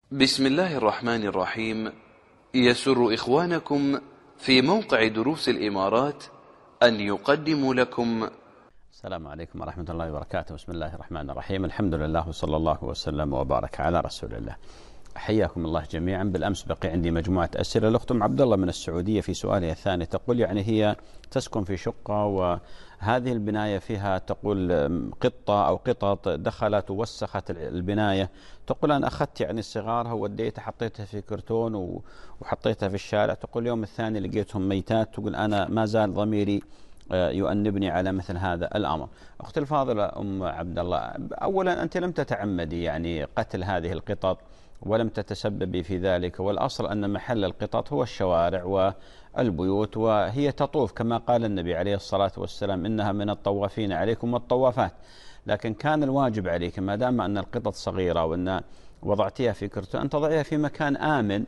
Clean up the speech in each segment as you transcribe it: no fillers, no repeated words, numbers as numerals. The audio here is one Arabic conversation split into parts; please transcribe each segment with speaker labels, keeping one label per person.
Speaker 1: بسم الله الرحمن الرحيم. يسر إخوانكم في موقع دروس الإمارات أن يقدموا لكم.
Speaker 2: السلام عليكم ورحمة الله وبركاته. بسم الله الرحمن الرحيم. الحمد لله وصلى الله وسلم وبارك على رسول الله. حياكم الله جميعا. بالأمس بقي عندي مجموعة أسئلة. الأخت عبد الله من السعودية في سؤالها الثاني تقول هي تسكن في شقة وهذه البناية فيها تقول قطة أو قطط دخلت ووسخت البناية. تقول أنا أخذت صغارها ووديتها حطيتها في كرتون وحطيتها في الشارع. تقول اليوم الثاني لقيتهم ميتات. تقول أنا ما زال ضميري يؤنبني على مثل هذا الأمر. أختي الفاضلة عبد الله، أولا أنت لم تتعمدي قتل هذه القطط ولم تتسببي في ذلك، والأصل أن محل القطط هو الشوارع والبيوت، وهي تطوف كما قال النبي عليه الصلاة والسلام إنها من الطوافين عليكم والطوافات. لكن كان الواجب عليك ما دام أن القطط صغيرة وأن وضعتها في كرتون أن تضعيها في مكان آمن،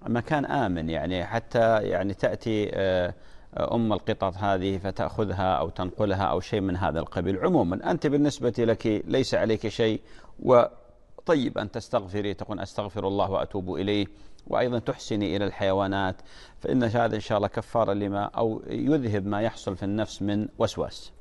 Speaker 2: حتى تأتي أم القطط هذه فتأخذها أو تنقلها أو شيء من هذا القبيل. عموما أنت بالنسبة لك ليس عليك شيء، وطيب أن تستغفري، تقول أستغفر الله وأتوب إليه، وأيضا تحسني إلى الحيوانات، فإن هذا إن شاء الله كفارة لما أو يذهب ما يحصل في النفس من وسواس.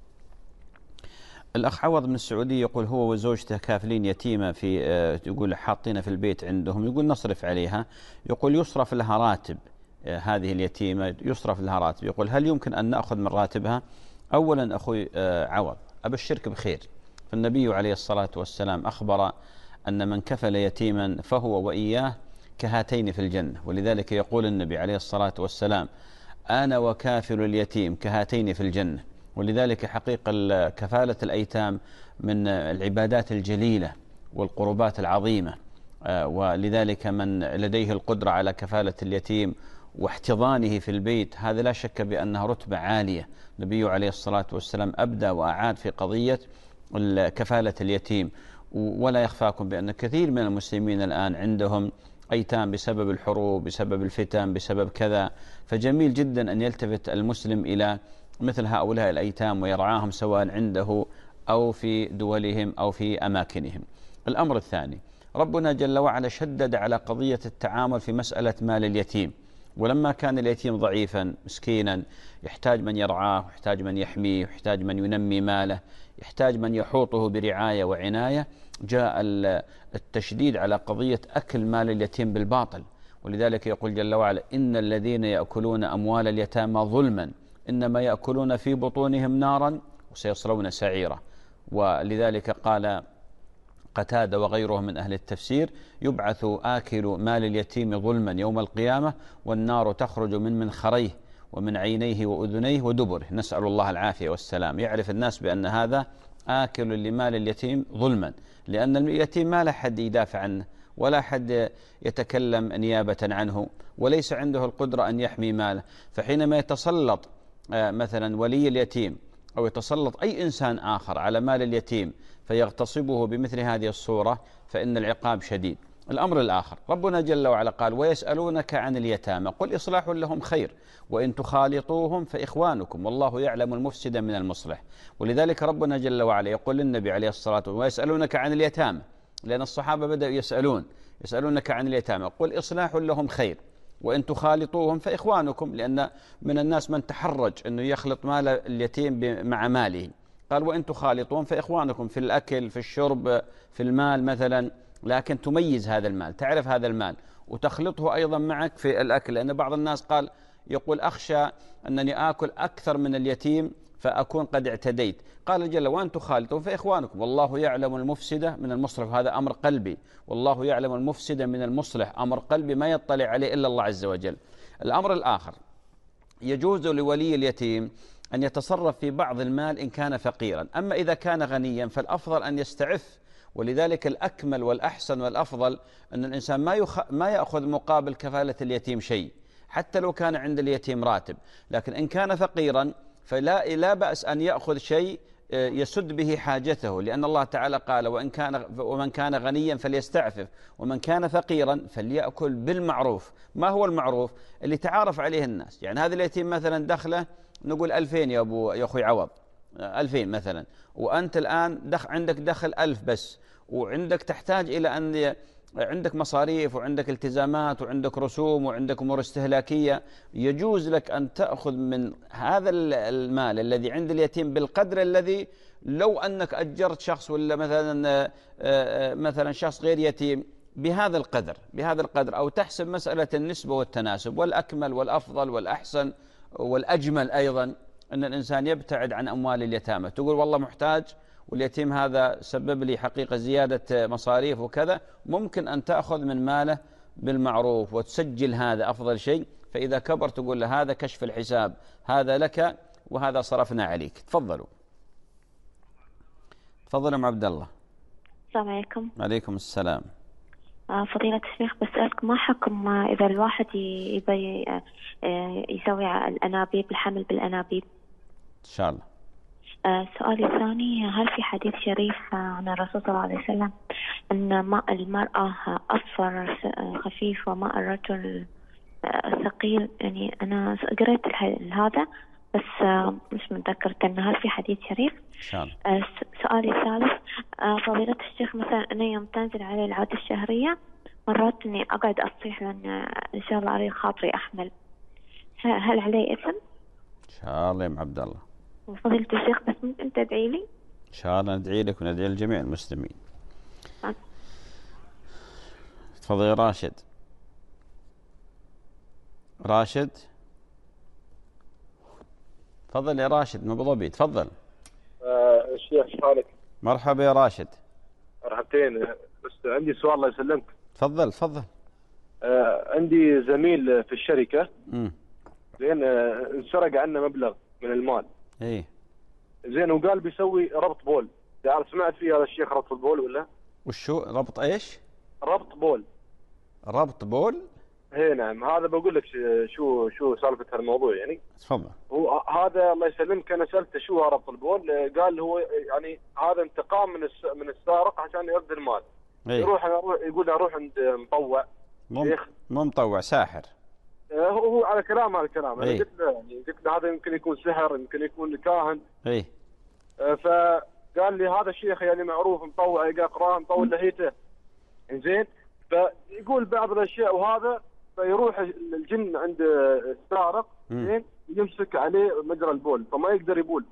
Speaker 2: الأخ عوض من السعودية يقول هو وزوجته كافلين يتيمة في يقول حاطينها في البيت عندهم، يقول نصرف عليها، يقول يصرف لها راتب، هذه اليتيمة يصرف لها راتب. يقول هل يمكن أن نأخذ من راتبها؟ أولا أخوي عوض أبشرك بخير، فالنبي عليه الصلاة والسلام أخبر أن من كفل يتيما فهو وإياه كهاتين في الجنة، ولذلك يقول النبي عليه الصلاة والسلام أنا وكافل اليتيم كهاتين في الجنة. ولذلك حقيقة كفالة الأيتام من العبادات الجليلة والقربات العظيمة، ولذلك من لديه القدرة على كفالة اليتيم واحتضانه في البيت هذا لا شك بأنها رتبة عالية. النبي عليه الصلاة والسلام أبدى وأعاد في قضية كفالة اليتيم. ولا يخفاكم بأن كثير من المسلمين الآن عندهم أيتام بسبب الحروب، بسبب الفتن، بسبب كذا، فجميل جدا أن يلتفت المسلم إلى مثل هؤلاء الأيتام ويرعاهم سواء عنده أو في دولهم أو في أماكنهم. الأمر الثاني، ربنا جل وعلا شدد على قضية التعامل في مسألة مال اليتيم، ولما كان اليتيم ضعيفا مسكينا يحتاج من يرعاه، يحتاج من يحميه، يحتاج من ينمي ماله، يحتاج من يحوطه برعاية وعناية، جاء التشديد على قضية أكل مال اليتيم بالباطل. ولذلك يقول جل وعلا إن الذين يأكلون أموال اليتامى ظلما إنما يأكلون في بطونهم نارا وسيصلون سعيرا. ولذلك قال قتادة وغيره من أهل التفسير يبعث آكل مال اليتيم ظلما يوم القيامة والنار تخرج من منخريه ومن عينيه وأذنيه ودبره، نسأل الله العافية والسلام. يعرف الناس بأن هذا آكل لمال اليتيم ظلما، لأن اليتيم ما لا حد يدافع عنه ولا حد يتكلم نيابة عنه وليس عنده القدرة أن يحمي ماله. فحينما يتسلط مثلا ولي اليتيم أو يتسلط أي إنسان آخر على مال اليتيم فيغتصبه بمثل هذه الصورة فإن العقاب شديد. الأمر الآخر، ربنا جل وعلا قال ويسألونك عن اليتامى قل إصلاح لهم خير وإن تخالطوهم فإخوانكم والله يعلم المفسد من المصلح. ولذلك ربنا جل وعلا يقول للنبي عليه الصلاة والسلام ويسألونك عن اليتامى، لأن الصحابة بدأوا يسألونك عن اليتامى قل إصلاح لهم خير وإن تخالطوهم فإخوانكم، لأن من الناس من تحرج أنه يخلط مال اليتيم مع ماله. قال وإن تخالطوهم فإخوانكم في الأكل، في الشرب، في المال مثلا، لكن تميز هذا المال، تعرف هذا المال وتخلطه أيضا معك في الأكل. لأن بعض الناس يقول أخشى أنني آكل أكثر من اليتيم فأكون قد اعتديت. قال جل وأن تخالطون فإخوانكم والله يعلم المفسد من المصلح، هذا أمر قلبي، والله يعلم المفسد من المصلح أمر قلبي ما يطلع عليه إلا الله عز وجل. الأمر الآخر، يجوز لولي اليتيم أن يتصرف في بعض المال إن كان فقيرا، أما إذا كان غنيا فالأفضل أن يستعف. ولذلك الأكمل والأحسن والأفضل أن الإنسان ما يأخذ مقابل كفالة اليتيم شيء حتى لو كان عند اليتيم راتب، لكن إن كان فقيرا فلا بأس أن يأخذ شيء يسد به حاجته، لأن الله تعالى قال ومن كان غنيا فليستعفف ومن كان فقيرا فليأكل بالمعروف. ما هو المعروف؟ اللي تعارف عليه الناس. هذا اليتيم مثلا دخله نقول 2000 يا أخوي عوض، 2000 مثلا، وأنت الآن عندك دخل 1000 بس، وعندك تحتاج إلى أن عندك مصاريف وعندك التزامات وعندك رسوم وعندك أمور استهلاكية، يجوز لك أن تأخذ من هذا المال الذي عند اليتيم بالقدر الذي لو أنك أجرت شخص ولا مثلا شخص غير يتيم بهذا القدر، أو تحسب مسألة النسبة والتناسب، والأكمل والأفضل والأحسن والأجمل أيضا أن الإنسان يبتعد عن أموال اليتامى. تقول والله محتاج واليتيم هذا سبب لي حقيقة زيادة مصاريف وكذا، ممكن أن تأخذ من ماله بالمعروف وتسجل، هذا أفضل شيء. فإذا كبر تقول له هذا كشف الحساب، هذا لك وهذا صرفنا عليك. تفضلوا أم عبد الله.
Speaker 3: السلام عليكم.
Speaker 2: عليكم السلام.
Speaker 3: فضيلة الشيخ، بسألك ما حكم إذا الواحد يبي يسوي الأنابيب، الحمل بالأنابيب؟
Speaker 2: إن شاء الله.
Speaker 3: سؤالي الثاني، هل في حديث شريف عن الرسول صلى الله عليه وسلم أن ماء المرأة أصفر خفيف وماء الرجل ثقيل؟ يعني أنا قريت هذا بس مش متذكرة أن هل في حديث شريف.
Speaker 2: إن شاء الله.
Speaker 3: سؤالي الثالث، فضيلة الشيخ، مثلا أنا يوم تنزل علي العادة الشهرية مرات إني أقعد أصيح لأن إن شاء الله أريد خاطري أحمل، هل علي إثم؟
Speaker 2: إن شاء الله يا عبد الله.
Speaker 3: وفضيلة الشيخ بس ممكن تدعي لي؟
Speaker 2: إن شاء الله ندعي لك وندعي لجميع المسلمين. تفضل يا راشد. تفضل يا راشد من أبو ظبي. تفضل.
Speaker 4: الشيخ ايش حالك؟
Speaker 2: مرحبا يا راشد.
Speaker 4: مرحبتين. بس عندي سؤال الله يسلمك.
Speaker 2: تفضل.
Speaker 4: عندي زميل في الشركة. زين انسرق عنا مبلغ من المال.
Speaker 2: ايه.
Speaker 4: زين وقال بيسوي ربط بول. تعرف سمعت فيه هذا الشيخ ربط البول ولا؟
Speaker 2: وشو ربط ايش؟
Speaker 4: ربط بول.
Speaker 2: ربط بول؟
Speaker 4: ايه نعم، هذا بقول لك شو سالفة هالموضوع يعني.
Speaker 2: تفضل.
Speaker 4: هو هذا الله يسلمك انا سألته شو ربط البول، قال هو يعني هذا انتقام من السارق عشان يرد المال.
Speaker 2: إيه؟
Speaker 4: يروح يقول اروح عند مطوع شيخ.
Speaker 2: مو مطوع، ساحر.
Speaker 4: هو على كلام هذا الكلام.
Speaker 2: إيه؟
Speaker 4: انا قلت له هذا يمكن يكون سحر، يمكن يكون كاهن.
Speaker 2: ايه.
Speaker 4: فقال لي هذا الشيخ يعني معروف مطوع، يقرا قران، مطول لحيته. زين فيقول بعض الاشياء وهذا، فيروح الجن عند السارق زين يمسك عليه مجرى البول فما يقدر يبول.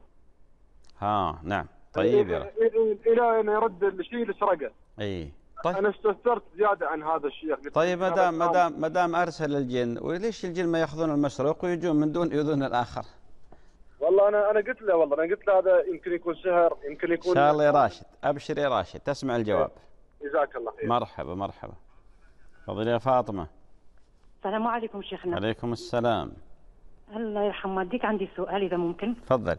Speaker 2: نعم. طيب
Speaker 4: الى ان يرد الشيء اللي سرقه.
Speaker 2: اي. طيب.
Speaker 4: انا استفسرت زياده عن هذا الشيخ.
Speaker 2: طيب ما دام ارسل الجن، وليش الجن ما ياخذون المسروق ويجون من دون يؤذون الاخر؟
Speaker 4: والله انا قلت له هذا يمكن يكون سحر، يمكن يكون.
Speaker 2: ان شاء الله يا راشد. ابشر يا راشد، تسمع الجواب.
Speaker 4: جزاك الله خير.
Speaker 2: مرحبا. تفضل يا فاطمه.
Speaker 5: السلام عليكم شيخنا.
Speaker 2: عليكم السلام.
Speaker 5: الله يرحم والديك، عندي سؤال إذا ممكن.
Speaker 2: تفضلي.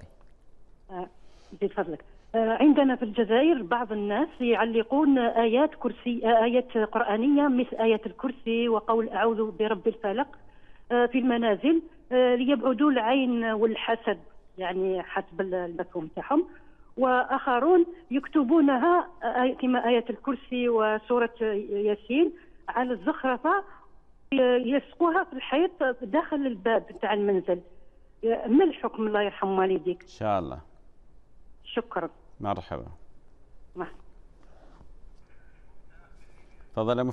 Speaker 5: زيد فضلك. عندنا في الجزائر بعض الناس يعلقون آيات قرآنية مثل آية الكرسي وقول أعوذ برب الفلق في المنازل ليبعدوا العين والحسد، يعني حسب المفهوم تاعهم. وآخرون يكتبونها كما آية الكرسي وسورة ياسين على الزخرفة، يلصقوها في الحيط داخل الباب تاع المنزل. ما الحكم الله يرحم والديك؟
Speaker 2: ان شاء الله.
Speaker 5: شكرا.
Speaker 2: مرحبا. تفضل يا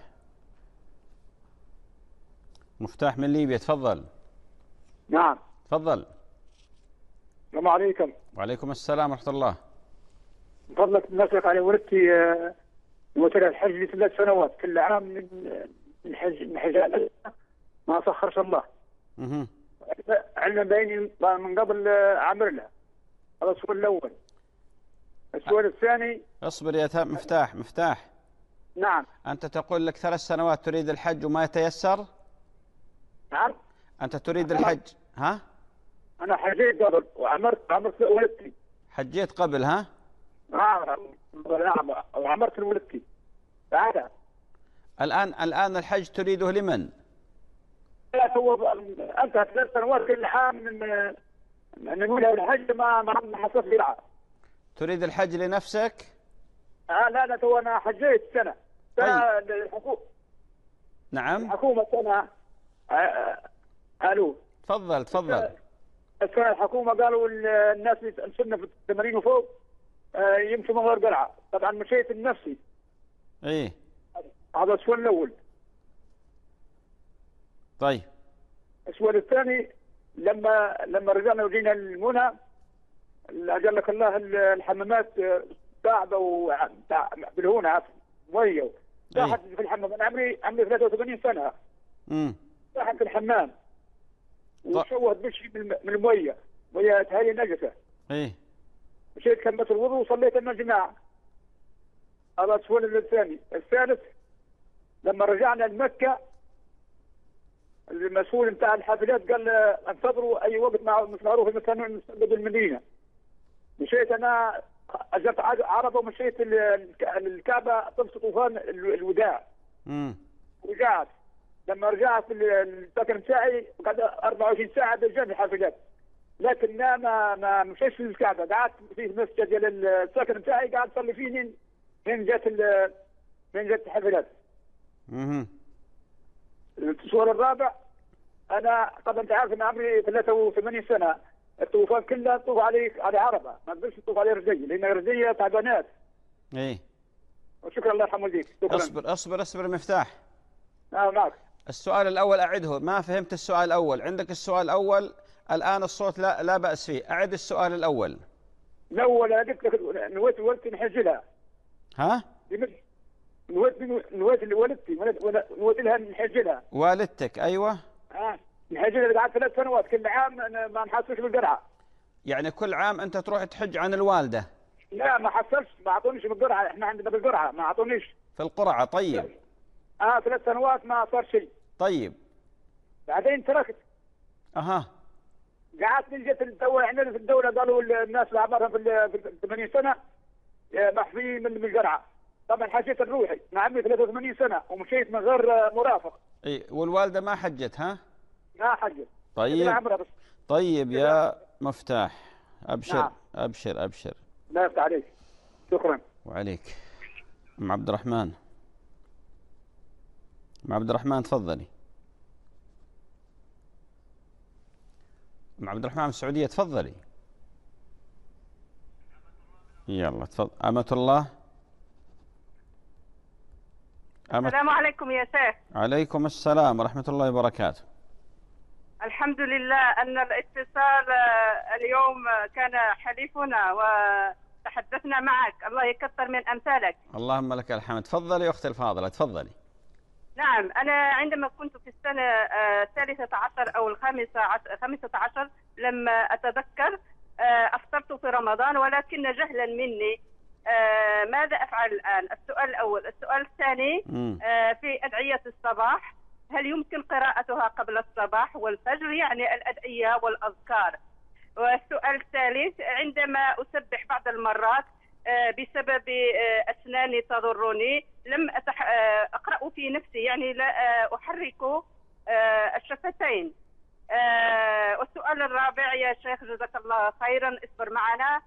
Speaker 2: مفتاح من ليبيا. تفضل.
Speaker 6: نعم.
Speaker 2: تفضل.
Speaker 6: السلام عليكم.
Speaker 2: وعليكم السلام ورحمة الله.
Speaker 6: من فضلك نسألك على ولدتي مثل الحج ل3 سنوات، كل عام من حج ما سخرش الله. عندنا باين من قبل عمر لها. هذا السؤال الأول. السؤال الثاني.
Speaker 2: اصبر يا مفتاح.
Speaker 6: نعم.
Speaker 2: أنت تقول لك 3 سنوات تريد الحج وما يتيسر؟
Speaker 6: نعم.
Speaker 2: أنت تريد الحج ها؟
Speaker 6: أنا حجيت قبل وعمرت ولدتي.
Speaker 2: حجيت قبل ها؟
Speaker 6: نعم وعمرت ولدتي. بعدها.
Speaker 2: الآن الحج تريده لمن؟
Speaker 6: هو أنت 3 سنوات كل عام من نقول الحج ما حصلت لي.
Speaker 2: تريد الحج لنفسك؟
Speaker 6: لا تو أنا حجيت سنة الحكومة.
Speaker 2: نعم.
Speaker 6: الحكومة سنة. ألو.
Speaker 2: تفضل.
Speaker 6: السنة الحكومة قالوا الناس السنة في 80 وفوق يمشوا من غير قرعة. طبعا مشيت النفسي.
Speaker 2: ايه.
Speaker 6: هذا السؤال الاول.
Speaker 2: طيب
Speaker 6: السؤال الثاني، لما رجعنا وجينا المنى اجلك الله الحمامات تعبوا بالهونه ميه راحت في الحمام. انا عمري 83 سنه. راحت في الحمام وشوهت بشي من الميه، ميه تهيئ نجسه. مشيت كملت الوضوء وصليت مع الجماعه. هذا السؤال الثاني. الثالث، لما رجعنا لمكه المسؤول بتاع الحافلات قال انتظروا اي وقت مش معروف المكان نستقبل المدينه. مشيت انا اجرت عربه ومشيت الكعبه طفت طوفان الوداع. ورجعت. لما رجعت السكن بتاعي قعدت 24 ساعه بجانب الحافلات، لكن ما مشيتش في الكعبه، قعدت في مسجد السكن بتاعي قاعد اصلي فيه من جت الحافلات. السؤال الرابع، انا طبعا انت عارف ان عمري 83 سنه، الطوفان كلها تطوف على عربه، ما تقدرش تطوف على رجليه لان رجليه تعبانات. وشكرا الله يرحم والديك.
Speaker 2: اصبر مفتاح.
Speaker 6: معك.
Speaker 2: السؤال الاول اعده، ما فهمت السؤال الاول. عندك السؤال الاول الان الصوت لا باس فيه. اعد السؤال الاول.
Speaker 6: الاول انا قلت لك نويت ولدتي نحجلها.
Speaker 2: ها؟
Speaker 6: نويت ولدتي نويت لها نحجلها.
Speaker 2: والدتك ايوه.
Speaker 6: نحجلها قعدت 3 سنوات كل عام ما نحصلش بالقرعه.
Speaker 2: يعني كل عام انت تروح تحج عن الوالده؟
Speaker 6: لا ما حصلش، ما اعطونيش بالقرعه، احنا عندنا بالقرعه ما اعطونيش.
Speaker 2: في القرعه. طيب
Speaker 6: 3 سنوات ما صار شيء.
Speaker 2: طيب
Speaker 6: بعدين تركت. قعدت جت الدوله، عندنا في الدوله قالوا الناس اللي عمرها في 80 سنه محفيين من القرعه. طبعا حجيت الروحي، انا عمري 83 سنه ومشيت من غير مرافق.
Speaker 2: والوالده ما حجت؟
Speaker 6: ما حجت.
Speaker 2: طيب يا مفتاح ابشر. نعم. ابشر
Speaker 6: لا يفتح عليك. شكرا.
Speaker 2: وعليك. ام عبد الرحمن. ام عبد الرحمن تفضلي. ام عبد الرحمن من السعوديه تفضلي. يلا تفضل. أمة الله.
Speaker 7: السلام عليكم يا شيخ.
Speaker 2: عليكم السلام ورحمة الله وبركاته.
Speaker 7: الحمد لله أن الاتصال اليوم كان حليفنا وتحدثنا معك، الله يكثر من أمثالك.
Speaker 2: اللهم لك الحمد. تفضلي أختي الفاضلة تفضلي.
Speaker 7: نعم، أنا عندما كنت في السنة 13 أو 15 لما أتذكر أفطرت في رمضان، ولكن جهلا مني ماذا أفعل الآن؟ السؤال الأول. السؤال الثاني، في أدعية الصباح هل يمكن قراءتها قبل الصباح والفجر، يعني الأدعية والأذكار؟ والسؤال الثالث، عندما أسبح بعض المرات بسبب أسناني تضرني لم أقرأ في نفسي، يعني لا أحرك الشفتين. والسؤال الرابع يا شيخ جزاك الله خيرا، اصبر معنا.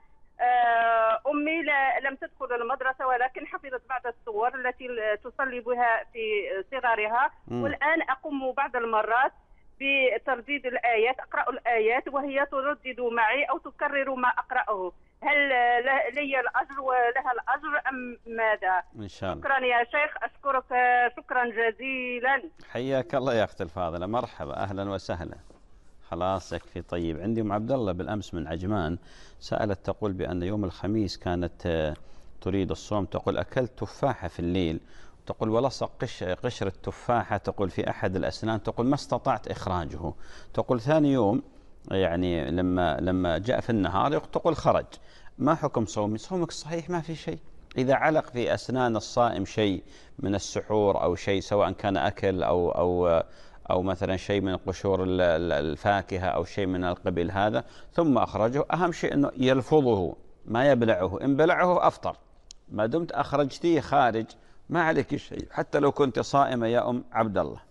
Speaker 7: أمي لم تدخل المدرسة ولكن حفظت بعض الصور التي تصلي بها في صغرها، والآن أقوم بعض المرات بترديد الآيات، أقرأ الآيات وهي تردد معي أو تكرر ما أقرأه. هل لي الأجر ولها الأجر أم ماذا؟
Speaker 2: إن شاء الله.
Speaker 7: شكرا يا شيخ، أشكرك شكرا جزيلا.
Speaker 2: حياك الله يا أختي الفاضلة، مرحبا أهلا وسهلا. خلاص يكفي. طيب عندي أم عبد الله بالأمس من عجمان سألت، تقول بأن يوم الخميس كانت تريد الصوم، تقول أكلت تفاحة في الليل، تقول ولصق قشر التفاحة تقول في أحد الأسنان، تقول ما استطعت إخراجه. تقول ثاني يوم يعني لما جاء في النهار تقول خرج. ما حكم صومي؟ صومك صحيح ما في شيء. إذا علق في أسنان الصائم شيء من السحور أو شيء سواء كان أكل أو مثلا شيء من قشور الفاكهة أو شيء من القبيل هذا ثم أخرجه، أهم شيء أنه يلفظه ما يبلعه. إن بلعه أفطر، ما دمت أخرجتيه خارج ما عليك شيء حتى لو كنت صائمة يا أم عبد الله.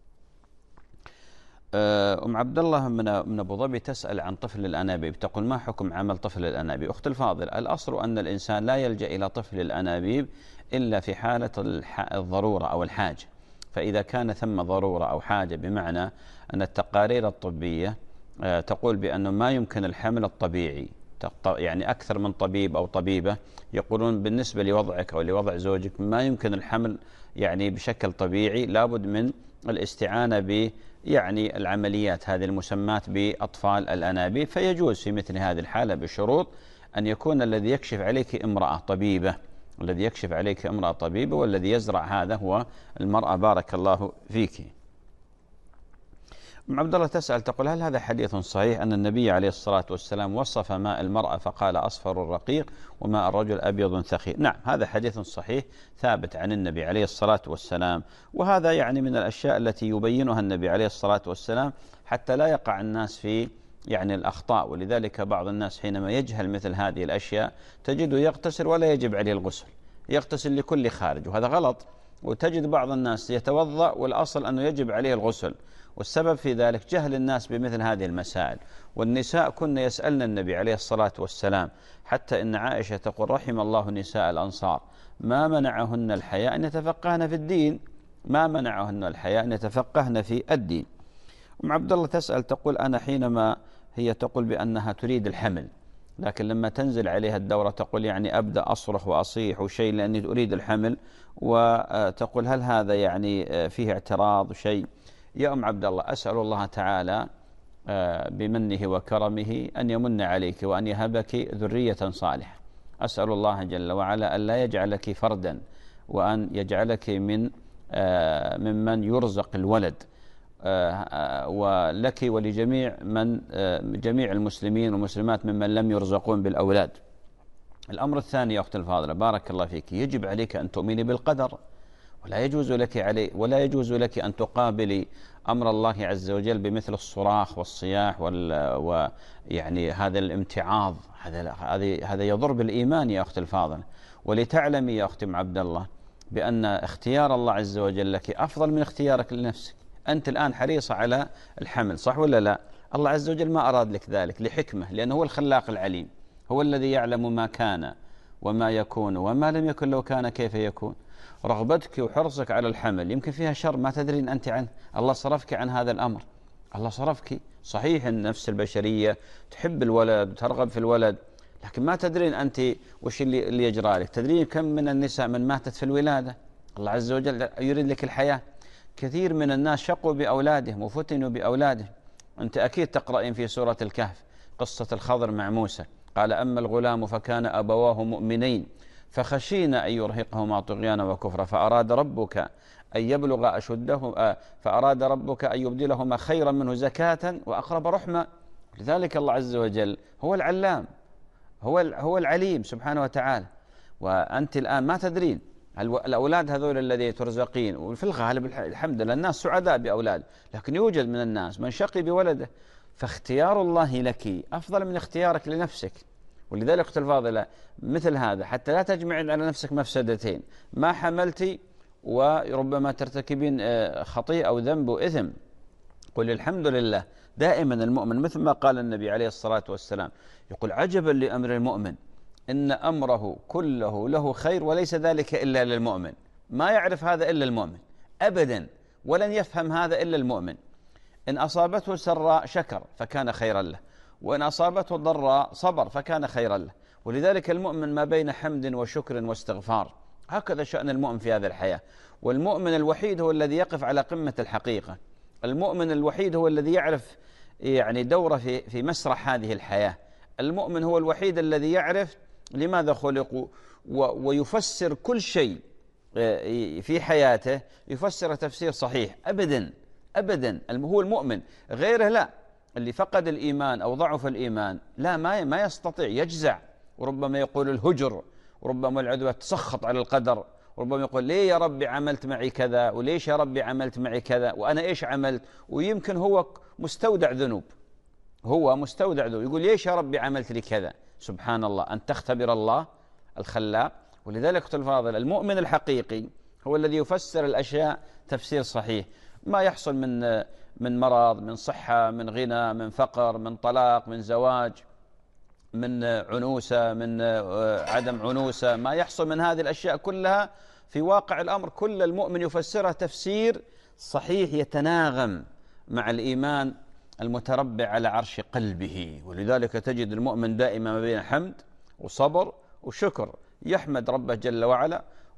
Speaker 2: أم عبد الله من أبو ظبي تسأل عن طفل الأنابيب، تقول ما حكم عمل طفل الأنابيب؟ أخت الفاضل، الأصل أن الإنسان لا يلجأ إلى طفل الأنابيب إلا في حالة الضرورة أو الحاجة. فإذا كان ثم ضرورة أو حاجة، بمعنى أن التقارير الطبية تقول بأنه ما يمكن الحمل الطبيعي، يعني أكثر من طبيب أو طبيبة يقولون بالنسبة لوضعك أو لوضع زوجك ما يمكن الحمل يعني بشكل طبيعي لابد من الاستعانة ب يعني العمليات هذه المسمات بأطفال الأنابيب، فيجوز في مثل هذه الحالة بشروط أن يكون الذي يكشف عليك امرأة طبيبة، والذي يكشف عليك امرأة طبيبة، والذي يزرع هذا هو المرأة. بارك الله فيك. أم عبد الله تسأل تقول: هل هذا حديث صحيح أن النبي عليه الصلاة والسلام وصف ماء المرأة فقال أصفر رقيق وماء الرجل أبيض ثخين؟ نعم، هذا حديث صحيح ثابت عن النبي عليه الصلاة والسلام، وهذا يعني من الأشياء التي يبينها النبي عليه الصلاة والسلام حتى لا يقع الناس في يعني الأخطاء. ولذلك بعض الناس حينما يجهل مثل هذه الأشياء تجده يغتسل ولا يجب عليه الغسل، يغتسل لكل خارج، وهذا غلط. وتجد بعض الناس يتوضأ والأصل أنه يجب عليه الغسل، والسبب في ذلك جهل الناس بمثل هذه المسائل. والنساء كن يسألن النبي عليه الصلاة والسلام، حتى إن عائشة تقول: رحم الله نساء الأنصار ما منعهن الحياء أن يتفقهن في الدين، ما منعهن الحياء أن يتفقهن في الدين. أم عبد الله تسأل تقول: أنا حينما هي تقول بأنها تريد الحمل، لكن لما تنزل عليها الدورة تقول يعني أبدأ أصرخ وأصيح وشيء لأني أريد الحمل، وتقول: هل هذا يعني فيه اعتراض شيء؟ يا أم عبد الله، أسأل الله تعالى بمنه وكرمه أن يمن عليك وأن يهبك ذرية صالحة. أسأل الله جل وعلا أن لا يجعلك فردا، وأن يجعلك ممن يرزق الولد، ولك ولجميع جميع المسلمين والمسلمات ممن لم يرزقون بالأولاد. الأمر الثاني يا أخت الفاضلة بارك الله فيك، يجب عليك أن تؤمني بالقدر، ولا يجوز لك أن تقابلي أمر الله عز وجل بمثل الصراخ والصياح ويعني هذا الامتعاض، هذا يضر بالإيمان يا أخت الفاضلة. ولتعلمي يا أختي عبد الله بأن اختيار الله عز وجل لك أفضل من اختيارك لنفسك. أنت الآن حريصة على الحمل، صح ولا لا؟ الله عز وجل ما أراد لك ذلك لحكمة، لأنه هو الخلاق العليم، هو الذي يعلم ما كان وما يكون وما لم يكن لو كان كيف يكون. رغبتك وحرصك على الحمل يمكن فيها شر ما تدرين أنت عنه، الله صرفك عن هذا الأمر، الله صرفك. صحيح النفس البشرية تحب الولد وترغب في الولد، لكن ما تدرين أنت وش اللي يجرى لك. تدرين كم من النساء من ماتت في الولادة؟ الله عز وجل يريد لك الحياة. كثير من الناس شقوا بأولادهم وفتنوا بأولادهم. أنت أكيد تقرأين في سورة الكهف قصة الخضر مع موسى، قال: أما الغلام فكان أبواه مؤمنين فخشينا أن يرهقهما طغيانا وكفرا فأراد ربك أن يبلغ أشده فأراد ربك أن يبدلهما خيرا منه زكاة وأقرب رحمة. لذلك الله عز وجل هو العلام، هو العليم سبحانه وتعالى. وأنت الآن ما تدرين الأولاد هذول الذي ترزقين، وفي الغالب الحمد لله الناس سعداء بأولاد، لكن يوجد من الناس من شقي بولده، فاختيار الله لك أفضل من اختيارك لنفسك. ولذلك أختي الفاضلة مثل هذا حتى لا تجمعين على نفسك مفسدتين، ما حملتي وربما ترتكبين خطيئة أو ذنب وإثم. قل الحمد لله. دائما المؤمن مثل ما قال النبي عليه الصلاة والسلام يقول: عجبا لأمر المؤمن إن أمره كله له خير وليس ذلك إلا للمؤمن. ما يعرف هذا إلا المؤمن أبدا، ولن يفهم هذا إلا المؤمن. إن أصابته سراء شكر فكان خيرا له، وإن أصابته ضراء صبر فكان خيرا له. ولذلك المؤمن ما بين حمد وشكر واستغفار، هكذا شأن المؤمن في هذه الحياة. والمؤمن الوحيد هو الذي يقف على قمة الحقيقة، المؤمن الوحيد هو الذي يعرف يعني دوره في مسرح هذه الحياة. المؤمن هو الوحيد الذي يعرف لماذا خلق، ويفسر كل شيء في حياته يفسر تفسير صحيح. أبدا هو المؤمن. غيره لا، اللي فقد الإيمان أو ضعف الإيمان لا، ما يستطيع، يجزع، وربما يقول الهجر، وربما العدوى تسخط على القدر، وربما يقول: ليه يا ربي عملت معي كذا، وليش يا ربي عملت معي كذا، وأنا إيش عملت. ويمكن هو مستودع ذنوب، يقول: ليش يا ربي عملت لي كذا. سبحان الله، أن تختبر الله الخلاق. ولذلك أختي الفاضل المؤمن الحقيقي هو الذي يفسر الأشياء تفسير صحيح. ما يحصل من مرض، من صحة، من غنى، من فقر، من طلاق، من زواج، من عنوسة، من عدم عنوسة، ما يحصل من هذه الأشياء كلها في واقع الأمر كل المؤمن يفسرها تفسير صحيح يتناغم مع الإيمان المتربع على عرش قلبه. ولذلك تجد المؤمن دائما ما بين حمد وصبر وشكر، يحمد ربه جل وعلا